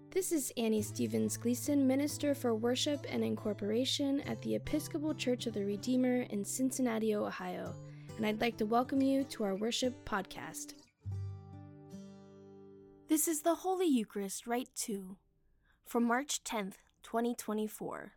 This is Annie Stevens Gleason, Minister for Worship and Incorporation at the Episcopal Church of the Redeemer in Cincinnati, Ohio, and I'd like to welcome you to our worship podcast. This is the Holy Eucharist, Rite 2, for March 10th, 2024.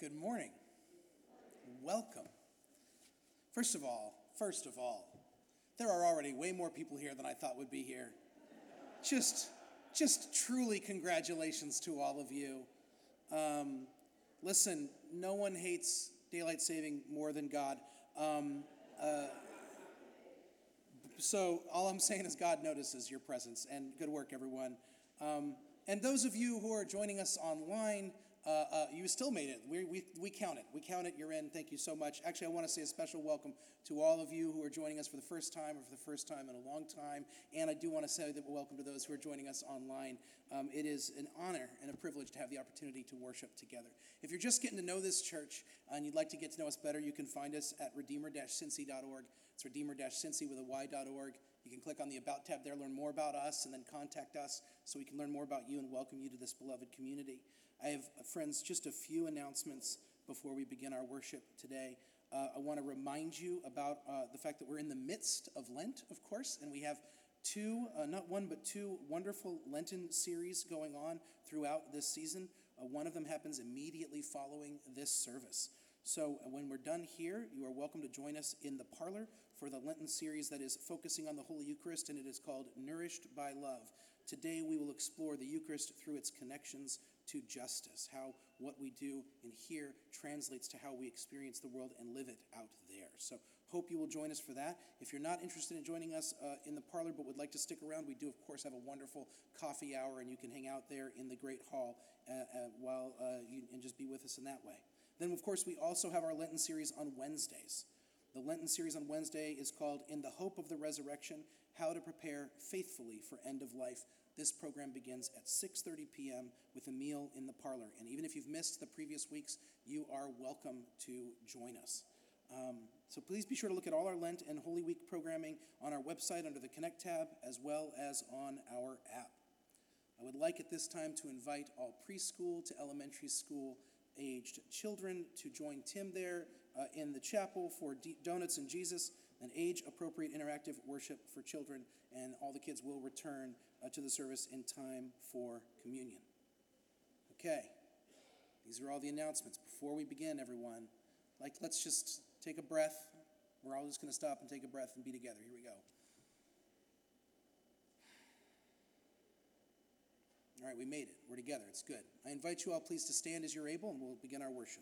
Good morning. Welcome. First of all, there are already way more people here than I thought would be here. Just truly congratulations to all of you. Listen, no one hates daylight saving more than God. So all I'm saying is God notices your presence, and good work, everyone. And those of you who are joining us online, you still made it. We count it. We count it. You're in. Thank you so much. Actually, I want to say a special welcome to all of you who are joining us for the first time or for the first time in a long time. And I do want to say that welcome to those who are joining us online. It is an honor and a privilege to have the opportunity to worship together. If you're just getting to know this church and you'd like to get to know us better, you can find us at redeemer-cincy.org. It's redeemer-cincy with a y.org. You can click on the About tab there, learn more about us, and then contact us so we can learn more about you and welcome you to this beloved community. I have, friends, just a few announcements before we begin our worship today. I want to remind you about the fact that we're in the midst of Lent, of course, and we have not one, but two wonderful Lenten series going on throughout this season. One of them happens immediately following this service. So when we're done here, you are welcome to join us in the parlor for the Lenten series that is focusing on the Holy Eucharist, and it is called Nourished by Love. Today we will explore the Eucharist through its connections to justice, how what we do in here translates to how we experience the world and live it out there. So hope you will join us for that. If you're not interested in joining us in the parlor but would like to stick around, we do, of course, have a wonderful coffee hour, and you can hang out there in the Great Hall and just be with us in that way. Then, of course, we also have our Lenten series on Wednesdays. The Lenten series on Wednesday is called In the Hope of the Resurrection, How to Prepare Faithfully for End of Life. This program begins at 6:30 p.m. with a meal in the parlor. And even if you've missed the previous weeks, you are welcome to join us. So please be sure to look at all our Lent and Holy Week programming on our website under the Connect tab, as well as on our app. I would like at this time to invite all preschool to elementary school aged children to join Tim there in the chapel for Donuts and Jesus, an age-appropriate interactive worship for children, and all the kids will return to the service in time for communion. Okay, these are all the announcements. Before we begin, everyone, let's just take a breath. We're all just going to stop and take a breath and be together. Here we go. All right, we made it. We're together. It's good. I invite you all, please, to stand as you're able, and we'll begin our worship.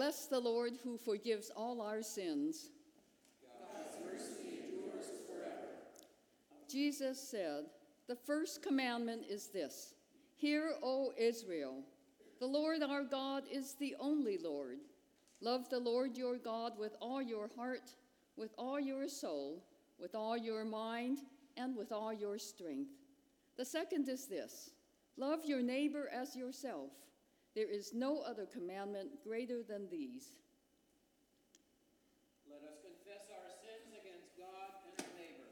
Bless the Lord who forgives all our sins. God's mercy endures forever. Jesus said, "The first commandment is this: Hear, O Israel, the Lord our God is the only Lord. Love the Lord your God with all your heart, with all your soul, with all your mind, and with all your strength. The second is this: love your neighbor as yourself. There is no other commandment greater than these." Let us confess our sins against God and our neighbor.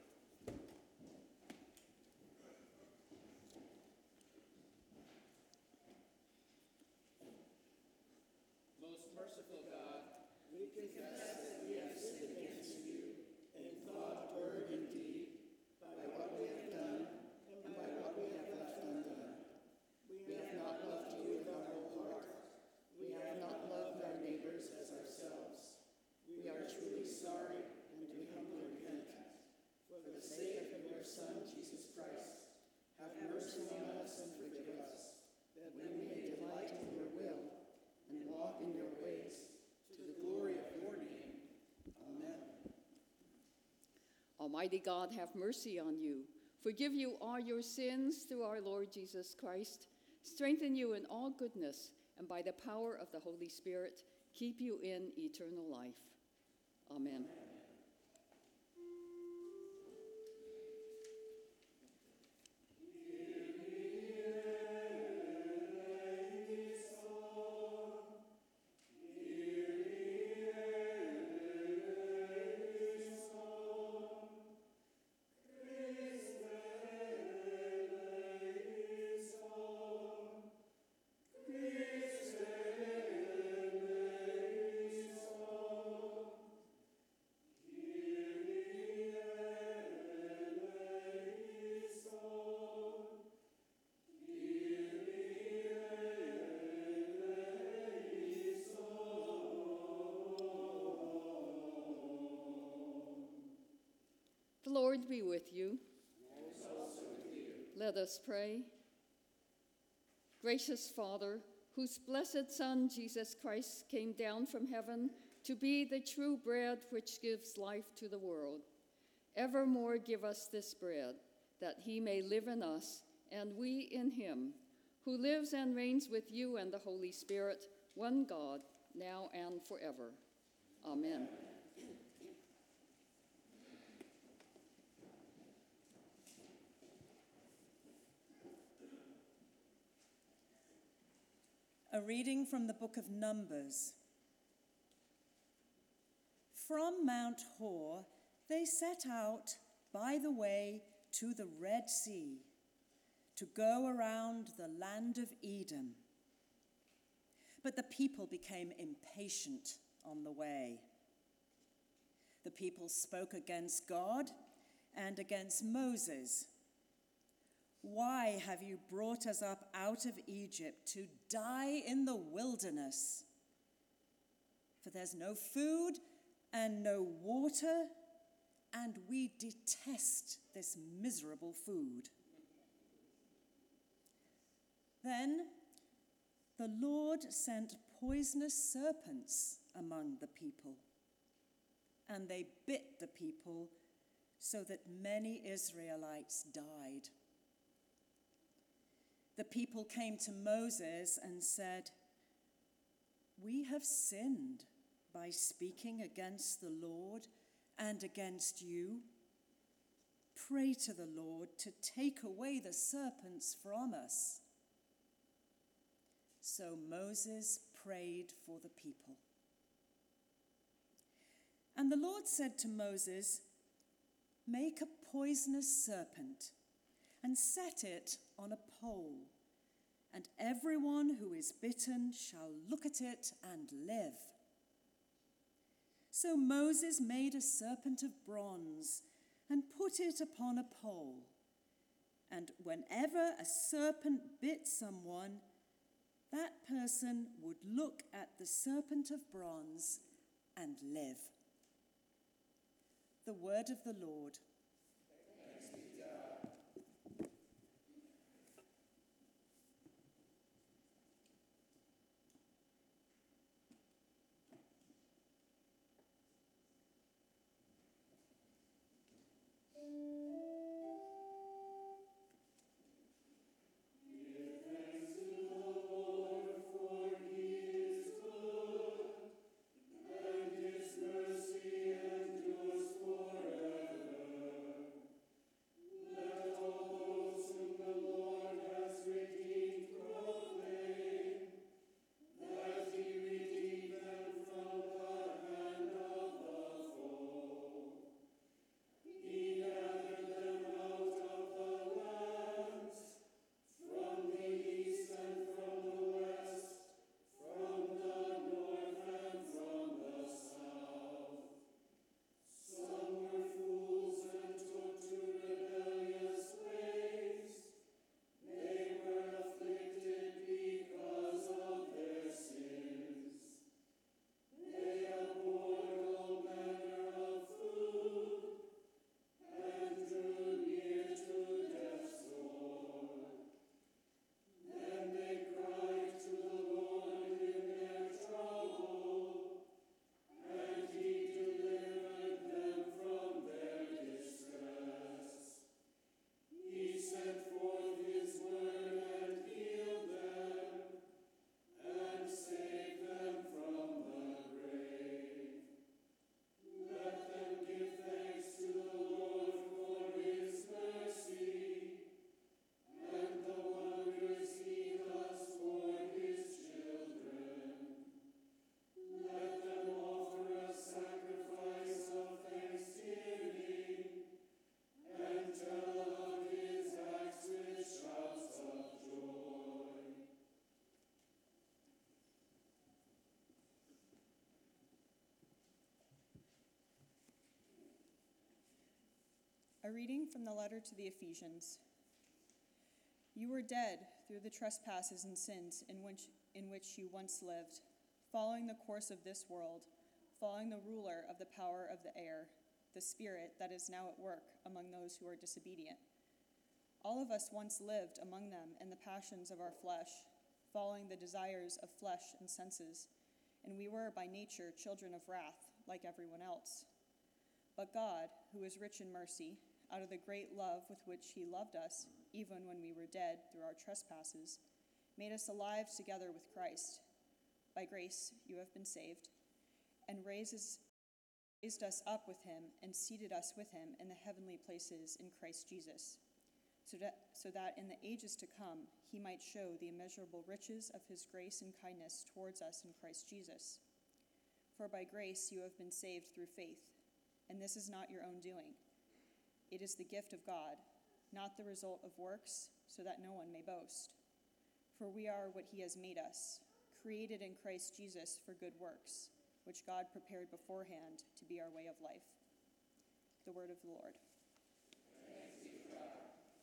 Most merciful God, we confess that we have sinned against you in thought, word, and deed, by what we have done and by what we have left undone. We have not loved you with our whole heart. We have not loved our neighbors as ourselves. We are truly sorry, and we humbly repent. For the sake of your Son, Jesus Christ, have mercy on us and forgive us, that we may delight in your will and walk in your ways, to the glory of your name. Amen. Almighty God, have mercy on you, forgive you all your sins through our Lord Jesus Christ, strengthen you in all goodness, and by the power of the Holy Spirit, keep you in eternal life. Amen. The Lord be with you. And also with you. Let us pray. Gracious Father, whose blessed Son, Jesus Christ, came down from heaven to be the true bread which gives life to the world, evermore give us this bread, that he may live in us, and we in him, who lives and reigns with you and the Holy Spirit, one God, now and forever. Amen. A reading from the book of Numbers. From Mount Hor, they set out by the way to the Red Sea to go around the land of Edom. But the people became impatient on the way. The people spoke against God and against Moses. "Why have you brought us up out of Egypt to die in the wilderness? For there's no food and no water, and we detest this miserable food." Then the Lord sent poisonous serpents among the people, and they bit the people so that many Israelites died. The people came to Moses and said, "We have sinned by speaking against the Lord and against you. Pray to the Lord to take away the serpents from us." So Moses prayed for the people. And the Lord said to Moses, "Make a poisonous serpent and set it on a pole, and everyone who is bitten shall look at it and live." So Moses made a serpent of bronze and put it upon a pole. And whenever a serpent bit someone, that person would look at the serpent of bronze and live. The word of the Lord. Thanks be to God. A reading from the letter to the Ephesians. You were dead through the trespasses and sins in which you once lived, following the course of this world, following the ruler of the power of the air, the spirit that is now at work among those who are disobedient. All of us once lived among them in the passions of our flesh, following the desires of flesh and senses, and we were by nature children of wrath, like everyone else. But God, who is rich in mercy, out of the great love with which he loved us, even when we were dead through our trespasses, made us alive together with Christ. By grace you have been saved, and raised us up with him and seated us with him in the heavenly places in Christ Jesus, so that in the ages to come he might show the immeasurable riches of his grace and kindness towards us in Christ Jesus. For by grace you have been saved through faith, and this is not your own doing. It is the gift of God, not the result of works, so that no one may boast. For we are what he has made us, created in Christ Jesus for good works, which God prepared beforehand to be our way of life. The word of the Lord. Thanks be to God.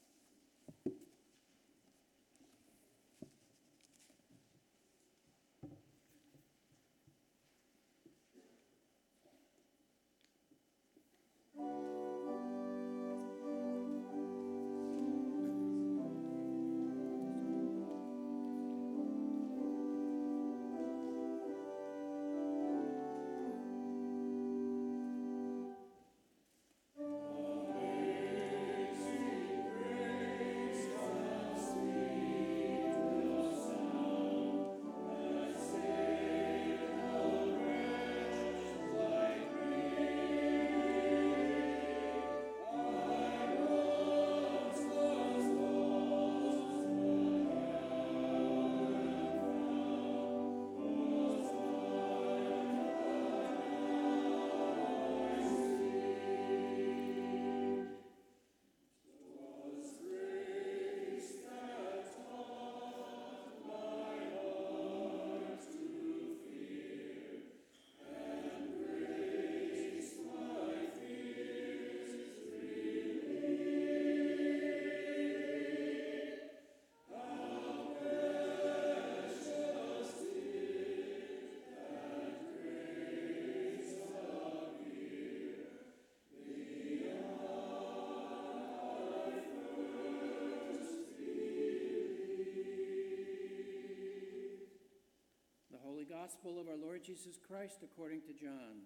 Gospel of our Lord Jesus Christ according to John.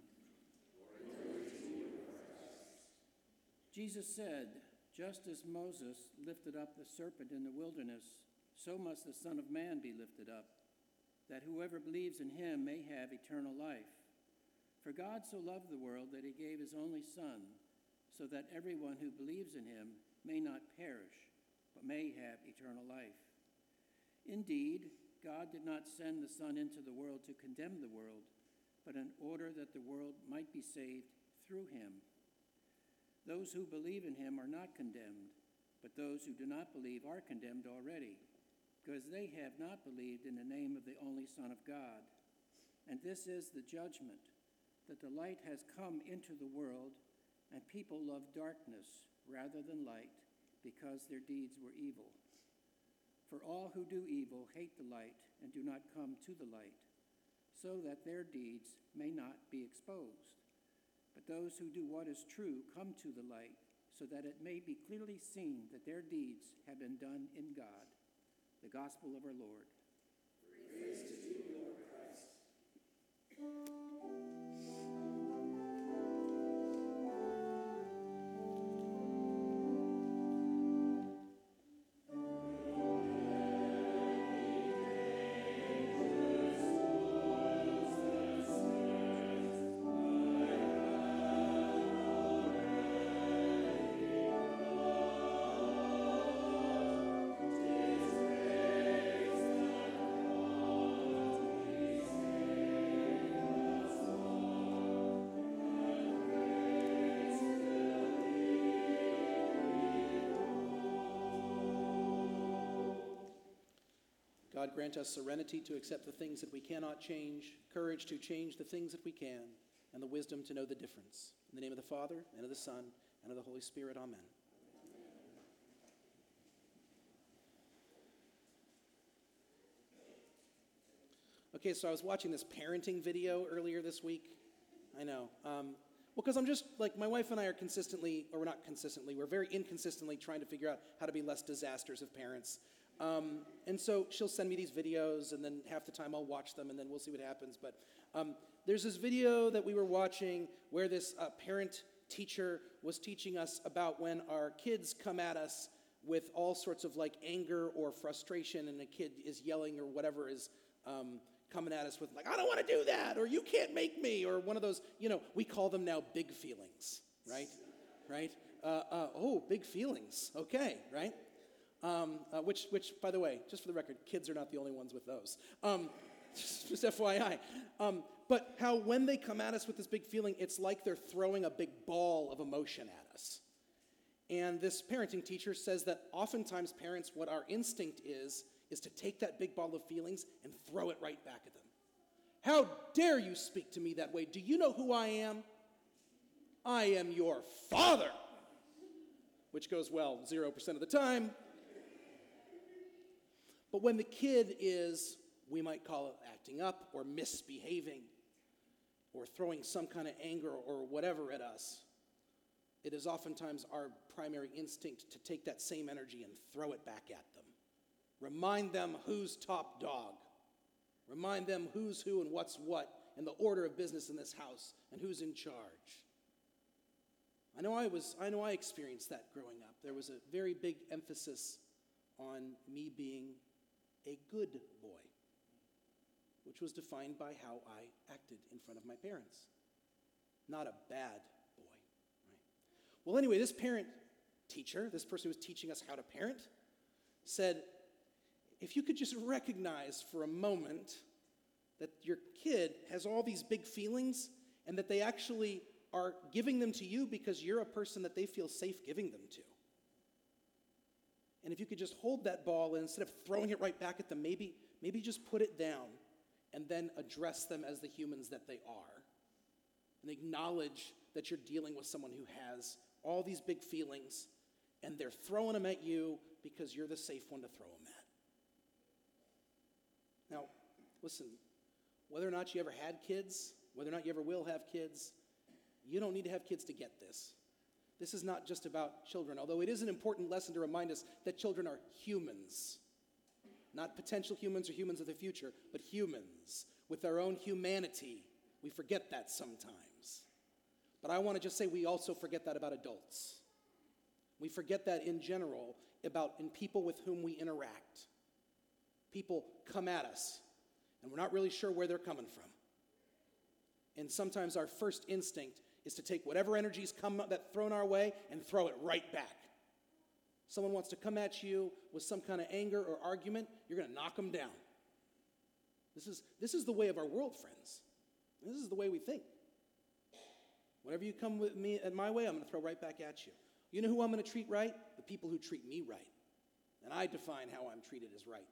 Jesus said, "Just as Moses lifted up the serpent in the wilderness, so must the Son of Man be lifted up, that whoever believes in him may have eternal life. For God so loved the world that he gave his only Son, so that everyone who believes in him may not perish, but may have eternal life. Indeed, God did not send the Son into the world to condemn the world, but in order that the world might be saved through him. Those who believe in him are not condemned, but those who do not believe are condemned already, because they have not believed in the name of the only Son of God. And this is the judgment, that the light has come into the world, and people love darkness rather than light, because their deeds were evil. For all who do evil hate the light and do not come to the light, so that their deeds may not be exposed. But those who do what is true come to the light, so that it may be clearly seen that their deeds have been done in God." The Gospel of our Lord. Praise to you, Lord Christ. God, grant us serenity to accept the things that we cannot change, courage to change the things that we can, and the wisdom to know the difference. In the name of the Father, and of the Son, and of the Holy Spirit. Amen. Okay, so I was watching this parenting video earlier this week. I know. Because I'm just, like, my wife and I are consistently, or we're not consistently, we're very inconsistently trying to figure out how to be less disasters of parents. And so she'll send me these videos, and then half the time I'll watch them, and then we'll see what happens. But there's this video that we were watching where this parent teacher was teaching us about when our kids come at us with all sorts of, like, anger or frustration, and a kid is yelling or whatever is coming at us with, like, I don't want to do that, or you can't make me, or one of those, we call them now big feelings, right? Right? Oh, big feelings. Okay, right? Which, by the way, just for the record, kids are not the only ones with those. Just FYI. But how when they come at us with this big feeling, it's like they're throwing a big ball of emotion at us. And this parenting teacher says that oftentimes parents, what our instinct is to take that big ball of feelings and throw it right back at them. How dare you speak to me that way? Do you know who I am? I am your father. Which goes well 0% of the time. But when the kid is, we might call it acting up or misbehaving or throwing some kind of anger or whatever at us, it is oftentimes our primary instinct to take that same energy and throw it back at them. Remind them who's top dog. Remind them who's who and what's what in the order of business in this house and who's in charge. I know I experienced that growing up. There was a very big emphasis on me being a good boy, which was defined by how I acted in front of my parents. Not a bad boy, right? Well, anyway, this parent teacher, this person who was teaching us how to parent, said, if you could just recognize for a moment that your kid has all these big feelings and that they actually are giving them to you because you're a person that they feel safe giving them to. And if you could just hold that ball and instead of throwing it right back at them, maybe just put it down and then address them as the humans that they are. And acknowledge that you're dealing with someone who has all these big feelings and they're throwing them at you because you're the safe one to throw them at. Now, listen, whether or not you ever had kids, whether or not you ever will have kids, you don't need to have kids to get this. This is not just about children, although it is an important lesson to remind us that children are humans. Not potential humans or humans of the future, but humans with their own humanity. We forget that sometimes. But I want to just say we also forget that about adults. We forget that in general in people with whom we interact. People come at us, and we're not really sure where they're coming from. And sometimes our first instinct is to take whatever energies that's thrown our way and throw it right back. Someone wants to come at you with some kind of anger or argument, you're going to knock them down. This is the way of our world, friends. This is the way we think. Whenever you come with me at my way, I'm going to throw right back at you. You know who I'm going to treat right? The people who treat me right. And I define how I'm treated as right.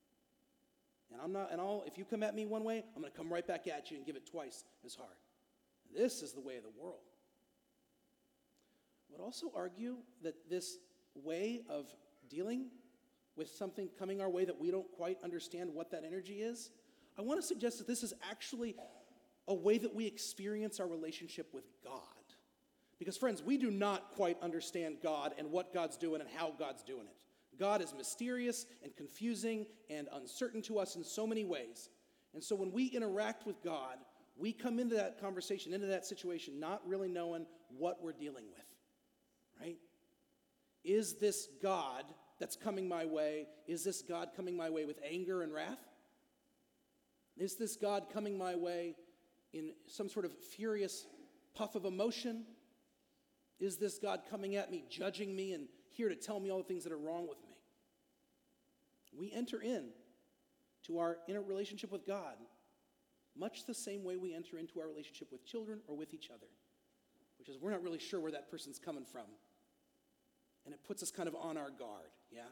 If you come at me one way, I'm going to come right back at you and give it twice as hard. This is the way of the world. I would also argue that this way of dealing with something coming our way that we don't quite understand what that energy is, I want to suggest that this is actually a way that we experience our relationship with God. Because, friends, we do not quite understand God and what God's doing and how God's doing it. God is mysterious and confusing and uncertain to us in so many ways. And so when we interact with God, we come into that conversation, into that situation, not really knowing what we're dealing with, right? Is this God that's coming my way, is this God coming my way with anger and wrath? Is this God coming my way in some sort of furious puff of emotion? Is this God coming at me, judging me, and here to tell me all the things that are wrong with me? We enter in to our inner relationship with God much the same way we enter into our relationship with children or with each other, which is we're not really sure where that person's coming from. And it puts us kind of on our guard, yeah?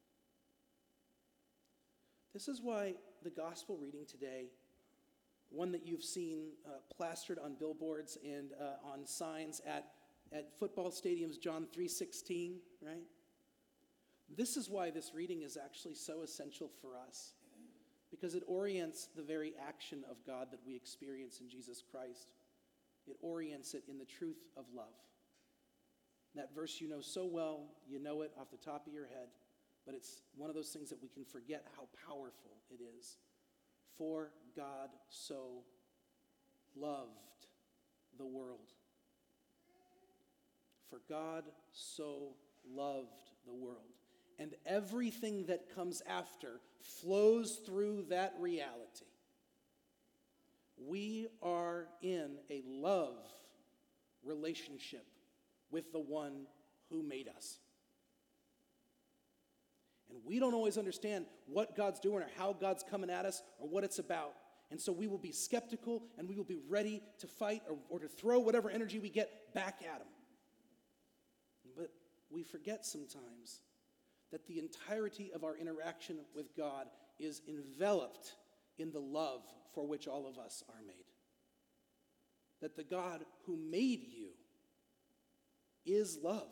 This is why the gospel reading today, one that you've seen plastered on billboards and on signs at at football stadiums, John 3:16, right? This is why this reading is actually so essential for us, because it orients the very action of God that we experience in Jesus Christ. It orients it in the truth of love. That verse you know so well, you know it off the top of your head, but it's one of those things that we can forget how powerful it is. For God so loved the world. For God so loved the world. And everything that comes after flows through that reality. We are in a love relationship with the one who made us. And we don't always understand what God's doing or how God's coming at us or what it's about. And so we will be skeptical and we will be ready to fight or to throw whatever energy we get back at him. But we forget sometimes that the entirety of our interaction with God is enveloped in the love for which all of us are made. That the God who made you is love.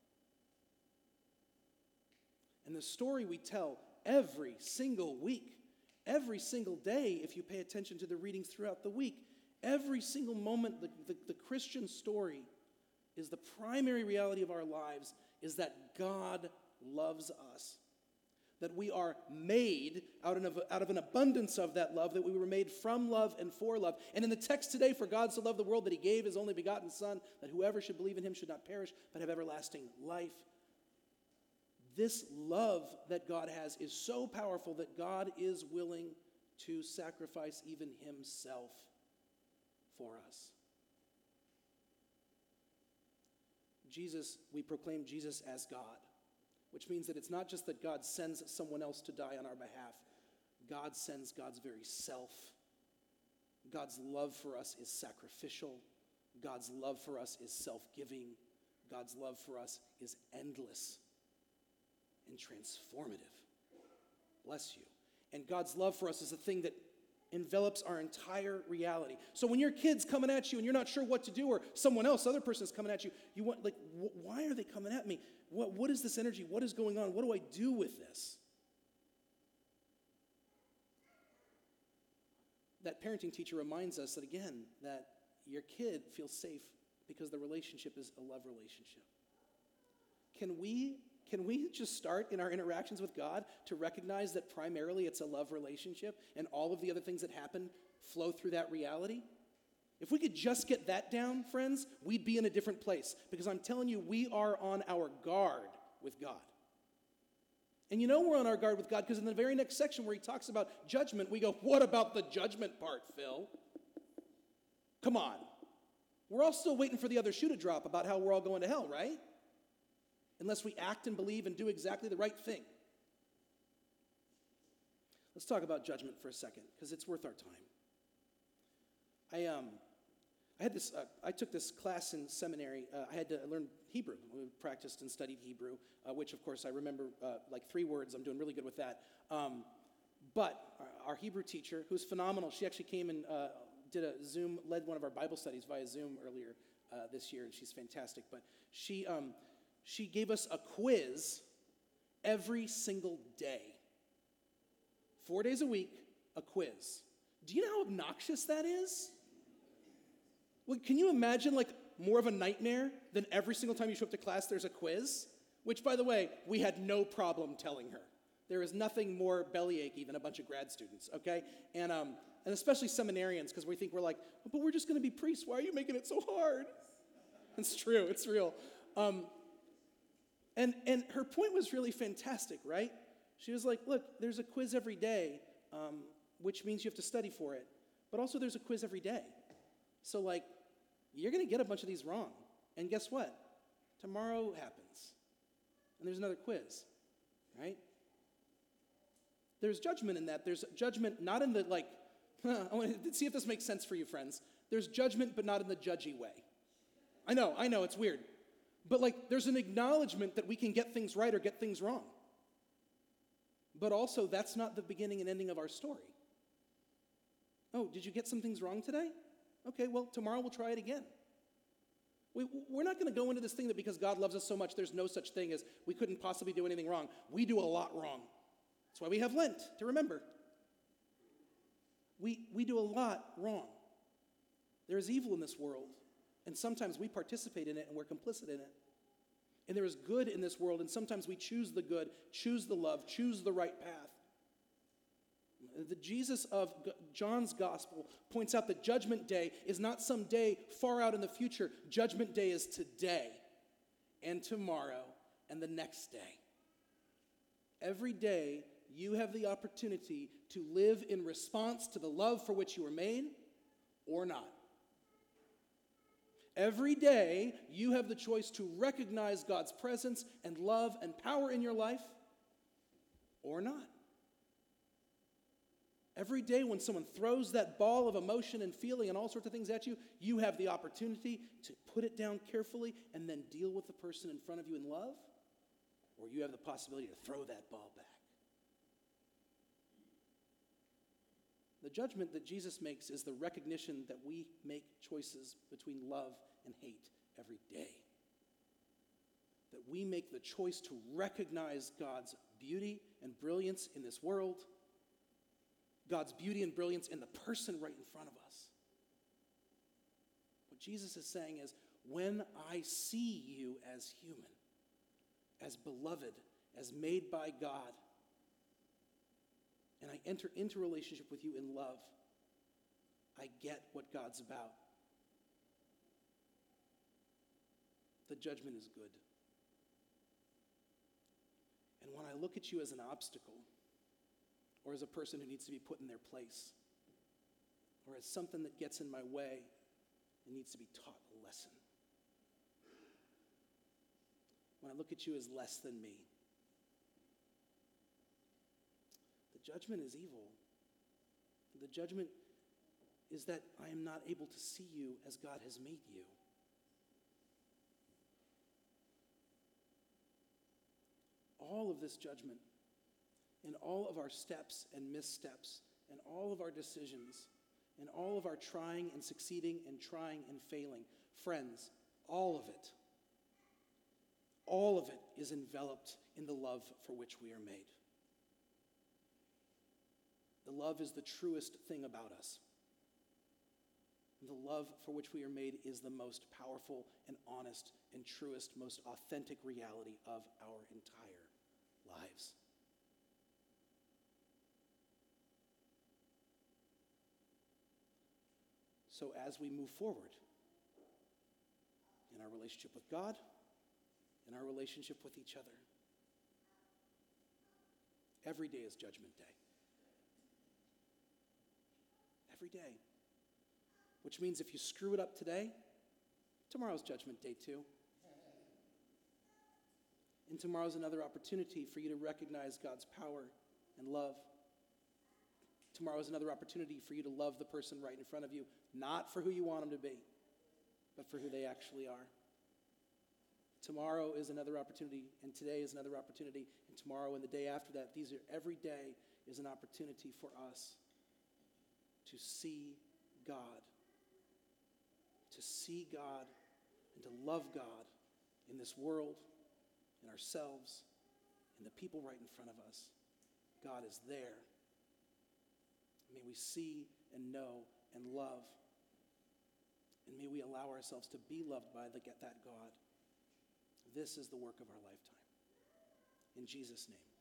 And the story we tell every single week, every single day, if you pay attention to the readings throughout the week, every single moment, the Christian story is the primary reality of our lives, is that God loves us. That we are made out of an abundance of that love, that we were made from love and for love. And in the text today, for God so loved the world that he gave his only begotten Son, that whoever should believe in him should not perish, but have everlasting life. This love that God has is so powerful that God is willing to sacrifice even himself for us. Jesus, we proclaim Jesus as God, which means that it's not just that God sends someone else to die on our behalf. God sends God's very self. God's love for us is sacrificial. God's love for us is self-giving. God's love for us is endless and transformative. Bless you. And God's love for us is a thing that envelops our entire reality. So when your kid's coming at you and you're not sure what to do, or someone else, other person's coming at you, you want, like, why are they coming at me? What is this energy? What is going on? What do I do with this? That parenting teacher reminds us that, again, that your kid feels safe because the relationship is a love relationship. Can we just start in our interactions with God to recognize that primarily it's a love relationship and all of the other things that happen flow through that reality? If we could just get that down, friends, we'd be in a different place. Because I'm telling you, we are on our guard with God. And you know we're on our guard with God because in the very next section where he talks about judgment, we go, what about the judgment part, Phil? Come on. We're all still waiting for the other shoe to drop about how we're all going to hell, right? Unless we act and believe and do exactly the right thing. Let's talk about judgment for a second, because it's worth our time. I took this class in seminary. I had to learn Hebrew. We practiced and studied Hebrew, which, of course, I remember like 3 words. I'm doing really good with that. But our Hebrew teacher, who's phenomenal, she actually came and led one of our Bible studies via Zoom earlier this year, and she's fantastic. But she gave us a quiz every single day. 4 days a week, a quiz. Do you know how obnoxious that is? Well, can you imagine like more of a nightmare than every single time you show up to class there's a quiz? Which, by the way, we had no problem telling her. There is nothing more bellyachy than a bunch of grad students, okay? And especially seminarians, because we're like, but we're just going to be priests. Why are you making it so hard? It's true. It's real. And her point was really fantastic, right? She was like, look, there's a quiz every day, which means you have to study for it. But also there's a quiz every day. So, like, you're going to get a bunch of these wrong. And guess what? Tomorrow happens. And there's another quiz, right? There's judgment in that. There's judgment not in the, like, I want to see if this makes sense for you, friends. There's judgment, but not in the judgy way. I know, it's weird. But, like, there's an acknowledgement that we can get things right or get things wrong. But also, that's not the beginning and ending of our story. Oh, did you get some things wrong today? Okay, well, tomorrow we'll try it again. We're not going to go into this thing that because God loves us so much, there's no such thing as we couldn't possibly do anything wrong. We do a lot wrong. That's why we have Lent, to remember. We do a lot wrong. There is evil in this world, and sometimes we participate in it and we're complicit in it. And there is good in this world, and sometimes we choose the good, choose the love, choose the right path. The Jesus of John's gospel points out that Judgment Day is not some day far out in the future. Judgment Day is today and tomorrow and the next day. Every day you have the opportunity to live in response to the love for which you were made or not. Every day you have the choice to recognize God's presence and love and power in your life or not. Every day when someone throws that ball of emotion and feeling and all sorts of things at you, you have the opportunity to put it down carefully and then deal with the person in front of you in love, or you have the possibility to throw that ball back. The judgment that Jesus makes is the recognition that we make choices between love and hate every day. That we make the choice to recognize God's beauty and brilliance in this world, God's beauty and brilliance in the person right in front of us. What Jesus is saying is, when I see you as human, as beloved, as made by God, and I enter into relationship with you in love, I get what God's about. The judgment is good. And when I look at you as an obstacle, or as a person who needs to be put in their place, or as something that gets in my way and needs to be taught a lesson, when I look at you as less than me, the judgment is evil. The judgment is that I am not able to see you as God has made you. All of this judgment, and all of our steps and missteps, and all of our decisions, and all of our trying and succeeding and trying and failing, friends, all of it is enveloped in the love for which we are made. The love is the truest thing about us. The love for which we are made is the most powerful and honest and truest, most authentic reality of our entire lives. So as we move forward in our relationship with God, in our relationship with each other, every day is Judgment Day. Every day. Which means if you screw it up today, tomorrow's Judgment Day too. And tomorrow's another opportunity for you to recognize God's power and love. Tomorrow is another opportunity for you to love the person right in front of you, not for who you want them to be, but for who they actually are. Tomorrow is another opportunity, and today is another opportunity, and tomorrow and the day after that, every day is an opportunity for us to see God, and to love God in this world, in ourselves, in the people right in front of us. God is there. May we see and know and love. And may we allow ourselves to be loved by that God. This is the work of our lifetime. In Jesus' name.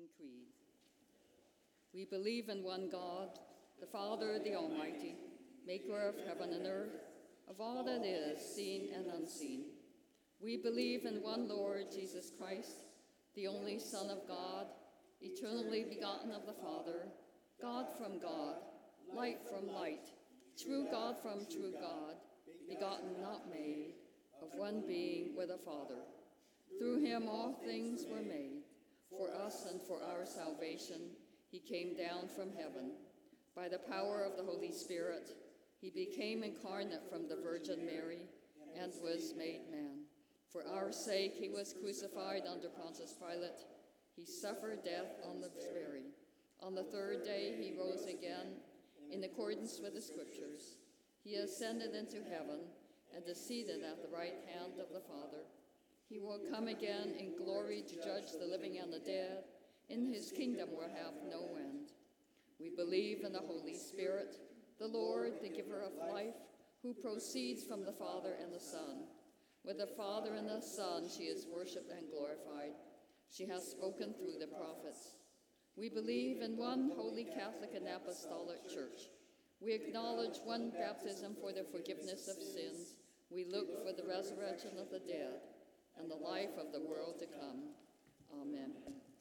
Creed. We believe in one God, the Father, the Almighty, maker of heaven and earth, of all that is seen and unseen. We believe in one Lord Jesus Christ, the only Son of God, eternally begotten of the Father, God from God, light from light, true God from true God, begotten, not made, of one being with the Father. Through him all things were made. For us and for our salvation, he came down from heaven. By the power of the Holy Spirit, he became incarnate from the Virgin Mary and was made man. For our sake, he was crucified under Pontius Pilate. He suffered death on the tree. On the third day, he rose again in accordance with the Scriptures. He ascended into heaven and is seated at the right hand of the Father. He will come again in glory to judge the living and the dead. In his kingdom will have no end. We believe in the Holy Spirit, the Lord, the giver of life, who proceeds from the Father and the Son. With the Father and the Son she is worshipped and glorified. She has spoken through the prophets. We believe in one holy Catholic and Apostolic Church. We acknowledge one baptism for the forgiveness of sins. We look for the resurrection of the dead and the life of the world to come. Amen.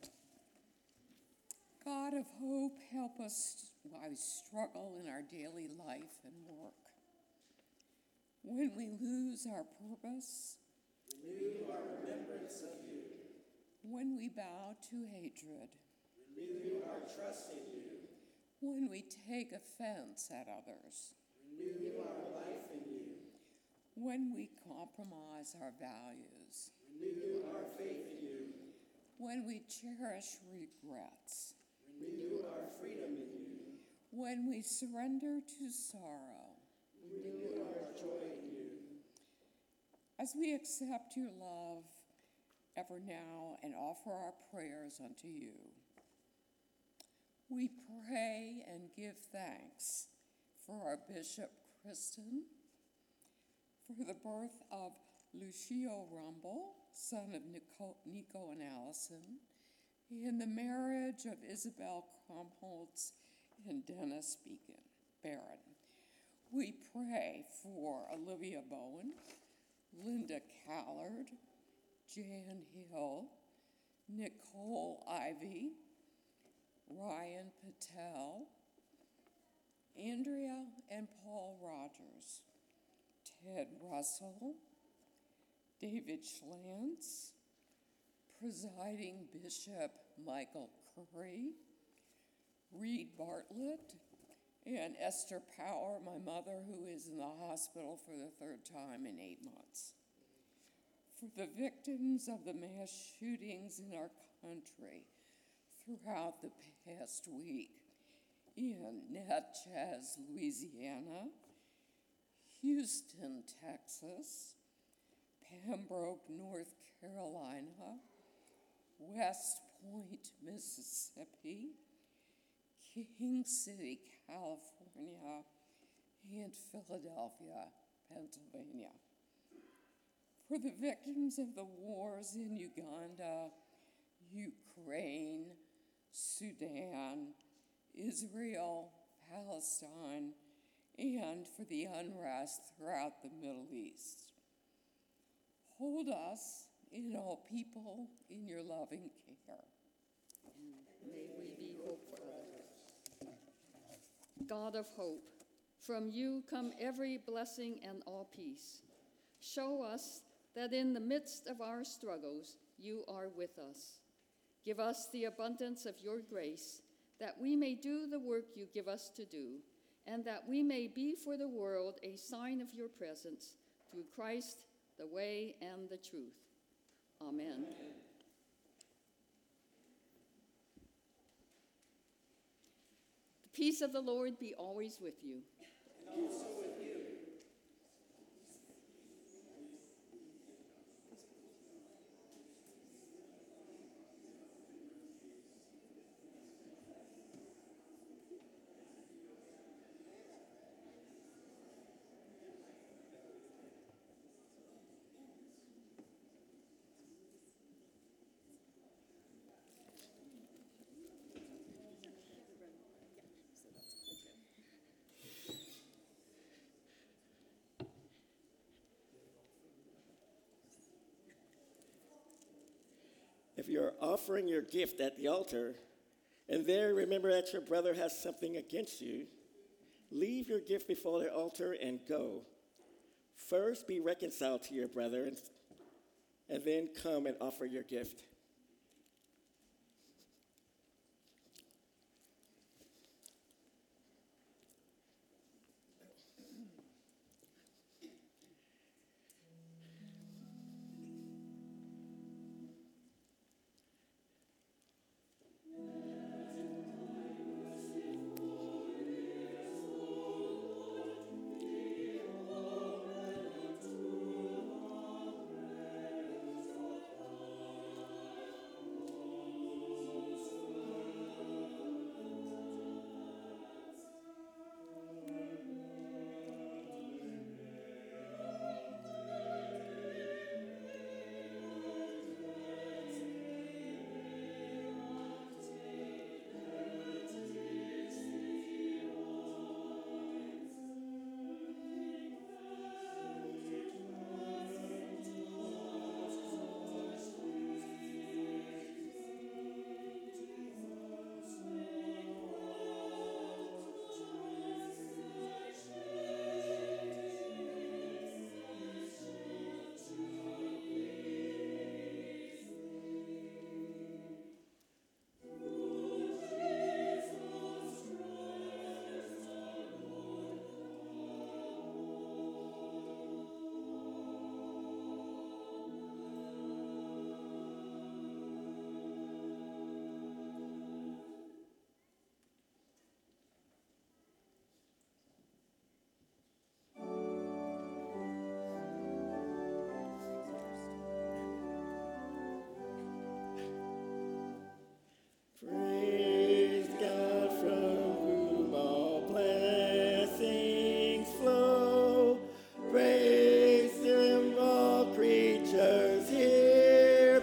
God of hope, help us while we struggle in our daily life and work. When we lose our purpose, Renew our remembrance of you. when we bow to hatred, Renew our trust in you. when we take offense at others, Renew our life in you. when we compromise our values, Renew our faith in you. when we cherish regrets, Renew our freedom in you. when we surrender to sorrow, Renew our joy in you. as we accept your love ever now and offer our prayers unto you. We pray and give thanks for our Bishop Kristen, for the birth of Lucio Rumble, son of Nico and Allison, and the marriage of Isabel Krumholtz and Dennis Barron. We pray for Olivia Bowen, Linda Callard, Jan Hill, Nicole Ivy, Ryan Patel, Andrea and Paul Rogers, Ted Russell, David Schlantz, Presiding Bishop Michael Curry, Reed Bartlett, and Esther Power, my mother, who is in the hospital for the third time in 8 months. For the victims of the mass shootings in our country throughout the past week in Natchez, Louisiana, Houston, Texas, Pembroke, North Carolina, West Point, Mississippi, King City, California, and Philadelphia, Pennsylvania. For the victims of the wars in Uganda, Ukraine, Sudan, Israel, Palestine, and for the unrest throughout the Middle East. Hold us and all people in your loving care. And may we be hope for others. God of hope, from you come every blessing and all peace. Show us that in the midst of our struggles, you are with us. Give us the abundance of your grace, that we may do the work you give us to do, and that we may be for the world a sign of your presence through Christ, the way and the truth. Amen. The peace of the Lord be always with you. And also with you. If you're offering your gift at the altar, and there remember that your brother has something against you, leave your gift before the altar and go. First be reconciled to your brother, and then come and offer your gift. Praise God from whom all blessings flow. Praise Him, all creatures here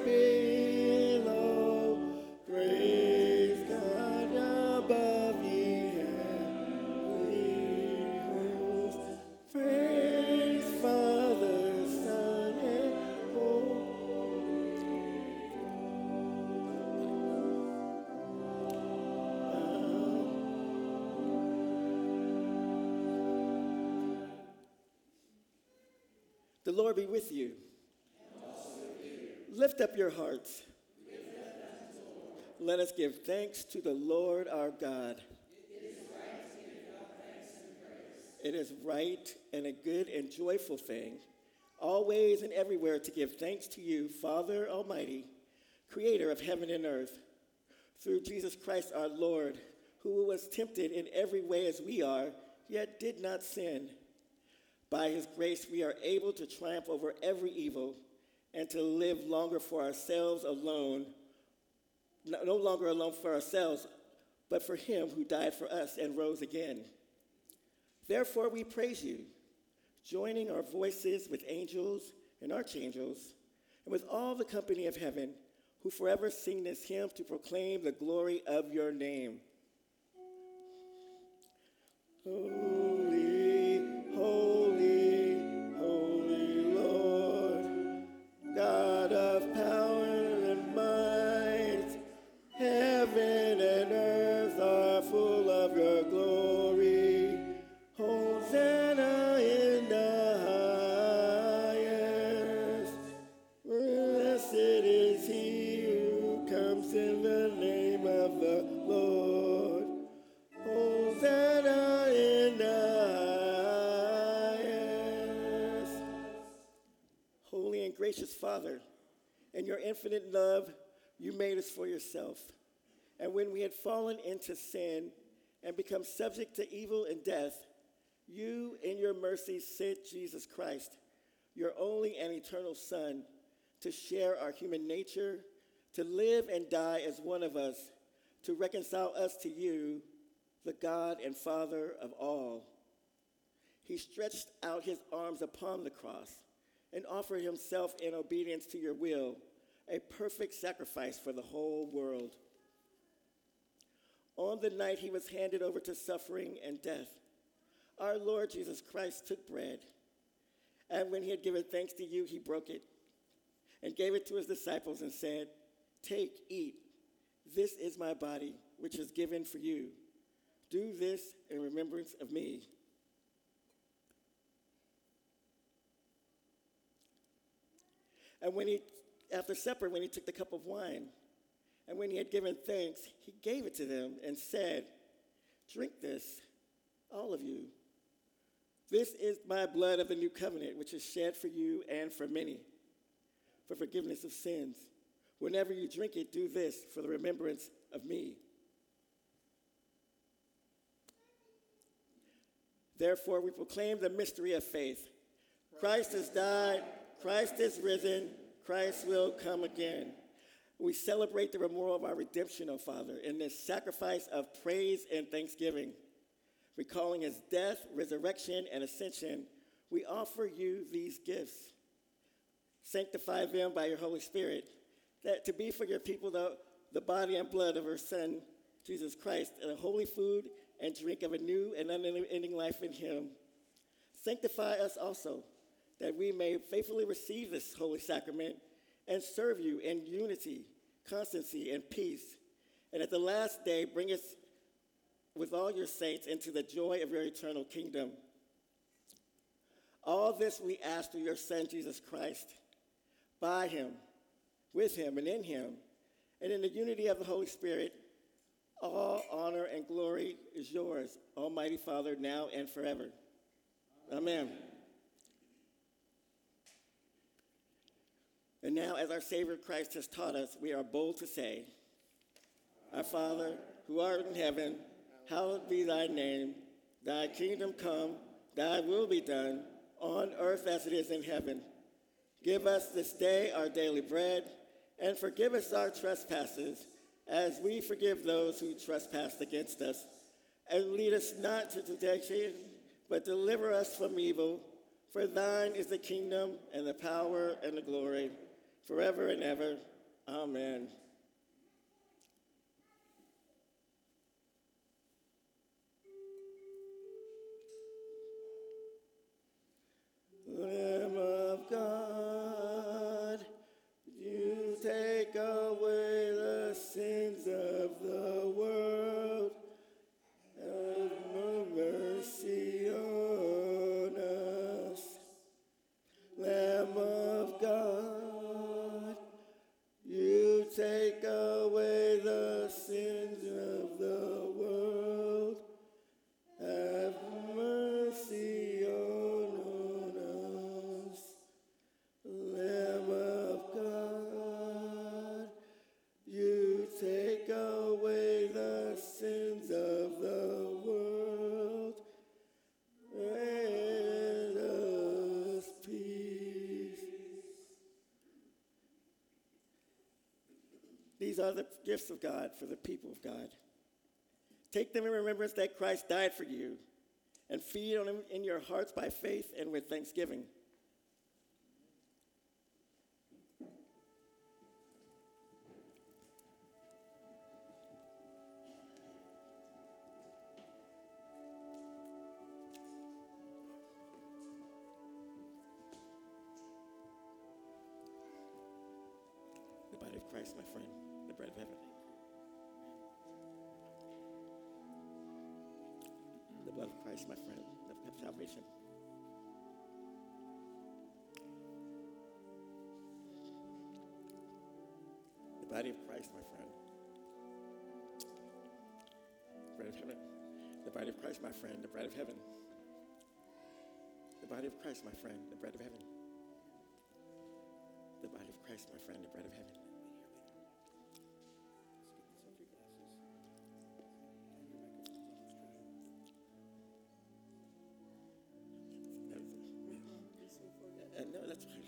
below. Praise God above ye heavenly hosts. Praise Father, Son, and Holy. The Lord be with you. Lift up your hearts. Let us give thanks to the Lord our God. It is right and a good and joyful thing, always and everywhere to give thanks to you, Father Almighty, creator of heaven and earth, through Jesus Christ our Lord, who was tempted in every way as we are, yet did not sin. By his grace, we are able to triumph over every evil and to live longer for ourselves alone, no longer alone for ourselves, but for him who died for us and rose again. Therefore, we praise you, joining our voices with angels and archangels, and with all the company of heaven, who forever sing this hymn to proclaim the glory of your name. Holy, holy, holy Lord, God of power and might, heaven and earth are full of your glory. Hosanna in the highest. Blessed is he who comes in the name of the Lord. Hosanna in the highest. Holy and gracious Father, in your infinite love, you made us for yourself. And when we had fallen into sin and become subject to evil and death, you, in your mercy, sent Jesus Christ, your only and eternal Son, to share our human nature, to live and die as one of us, to reconcile us to you, the God and Father of all. He stretched out his arms upon the cross and offered himself in obedience to your will, a perfect sacrifice for the whole world. On the night he was handed over to suffering and death, our Lord Jesus Christ took bread, and when he had given thanks to you, he broke it and gave it to his disciples and said, Take, eat. This is my body, which is given for you. Do this in remembrance of me. And after supper, when he took the cup of wine, and when he had given thanks, he gave it to them and said, "Drink this, all of you. This is my blood of the new covenant, which is shed for you and for many, for forgiveness of sins. Whenever you drink it, do this for the remembrance of me." Therefore, we proclaim the mystery of faith. Christ has died, Christ is risen, Christ will come again. We celebrate the memorial of our redemption, O Father, in this sacrifice of praise and thanksgiving. Recalling his death, resurrection, and ascension, we offer you these gifts. Sanctify them by your Holy Spirit, that to be for your people the body and blood of our Son, Jesus Christ, and a holy food and drink of a new and unending life in him. Sanctify us also, that we may faithfully receive this holy sacrament and serve you in unity, constancy, and peace. And at the last day, bring us with all your saints into the joy of your eternal kingdom. All this we ask through your Son, Jesus Christ, by him, with him, and in him, and in the unity of the Holy Spirit. All honor and glory is yours, Almighty Father, now and forever. Amen. And now, as our Savior Christ has taught us, we are bold to say, "Our Father, who art in heaven, hallowed be thy name. Thy kingdom come, thy will be done, on earth as it is in heaven. Give us this day our daily bread, and forgive us our trespasses, as we forgive those who trespass against us. And lead us not to temptation, but deliver us from evil. For thine is the kingdom, and the power, and the glory, forever and ever. Amen." Lamb of God, you take away the sins of the world. Have mercy on us. Lamb of God, you take away the sins of the world. Have mercy on us. Lamb of God, you take away the sins of the world. Grant us peace. These are the gifts of God for the people of God. Take them in remembrance that Christ died for you, and feed on them in your hearts by faith and with thanksgiving. The body of Christ, my friend, the bread of heaven. The blood of Christ, my friend, the cup of salvation. The body of Christ, my friend. Bread of heaven. The body of Christ, my friend, the bread of heaven. The body of Christ, my friend, the bread of heaven. The body of Christ, my friend, the bread of heaven. No, that's right.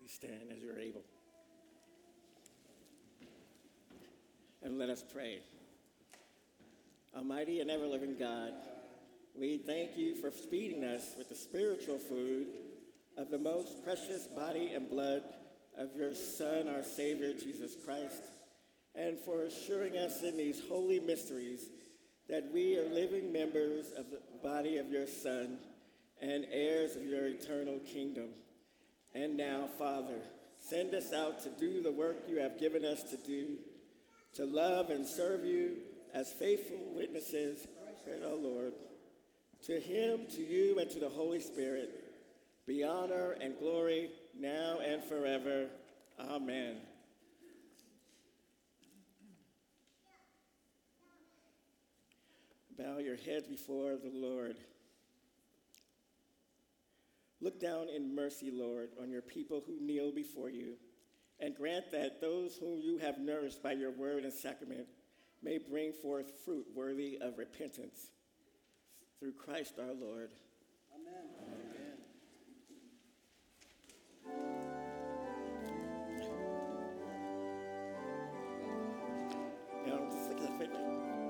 Please stand as you're able. And let us pray. Almighty and ever-living God, we thank you for feeding us with the spiritual food of the most precious body and blood of your Son, our Savior, Jesus Christ, and for assuring us in these holy mysteries that we are living members of the body of your Son and heirs of your eternal kingdom. And now, Father, send us out to do the work you have given us to do, to love and serve you as faithful witnesses, O Lord. To him, to you, and to the Holy Spirit, be honor and glory now and forever. Amen. Bow your heads before the Lord. Look down in mercy, Lord, on your people who kneel before you, and grant that those whom you have nourished by your word and sacrament may bring forth fruit worthy of repentance. Through Christ our Lord. Amen. Now, sing that favorite.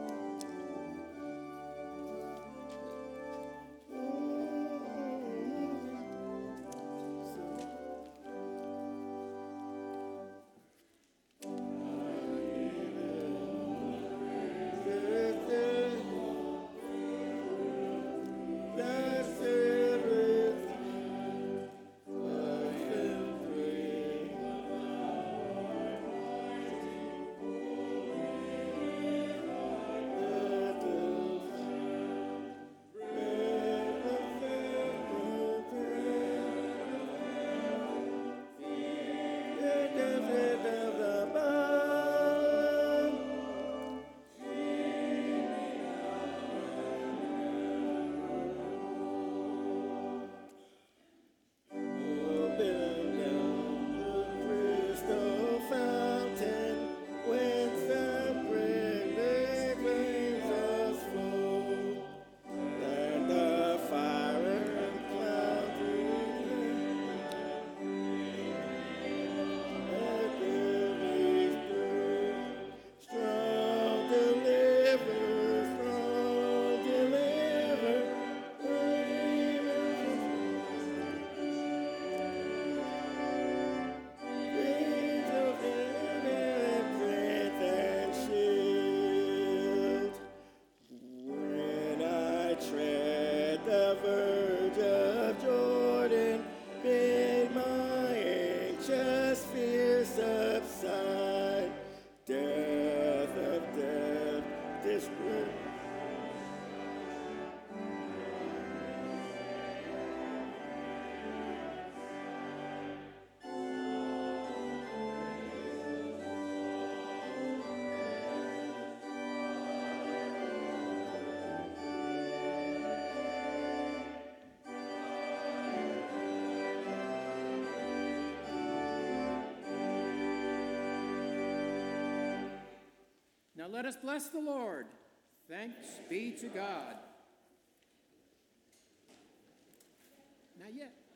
Now let us bless the Lord. Thanks be to God. Not yet.